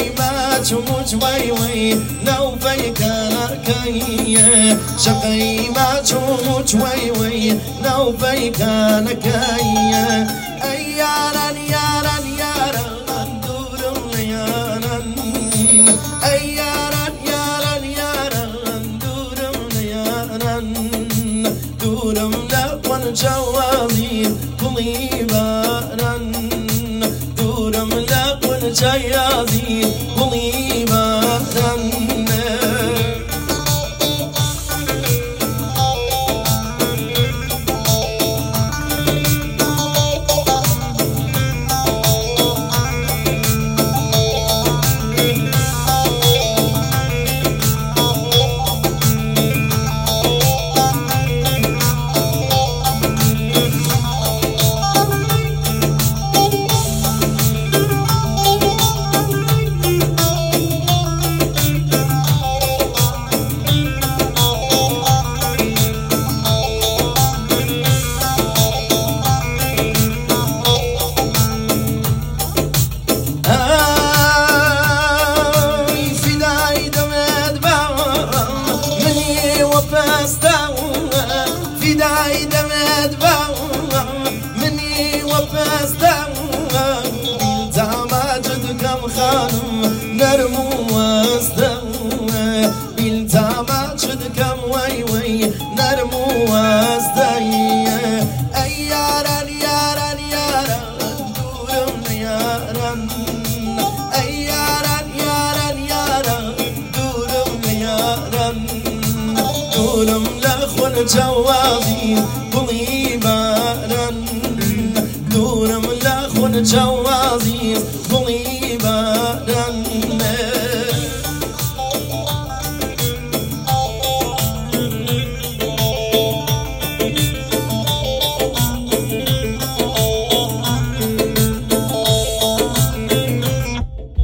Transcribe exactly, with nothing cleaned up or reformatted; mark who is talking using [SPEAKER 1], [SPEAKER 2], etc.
[SPEAKER 1] ما تموت وي وي لو فيك نكاية شقي ما تموت وي وي لو فيك نكاية أيارا يارا يارا ندور يارا أيارا يارا يارا ندور يارا دورم لقون جوابين قليبارا دورم لقون جيابين قليبارا فداي دمد باو مني وفستاو بيلتا ماجدكم خانم نرمو واستاو بيلتا ماجدكم وي وي نرمو واستاي أيارا يارا يارا دورم يارا أيارا يارا يارا دورم يارا دورم لخون جوابي قليبارا دورم لخون جوابي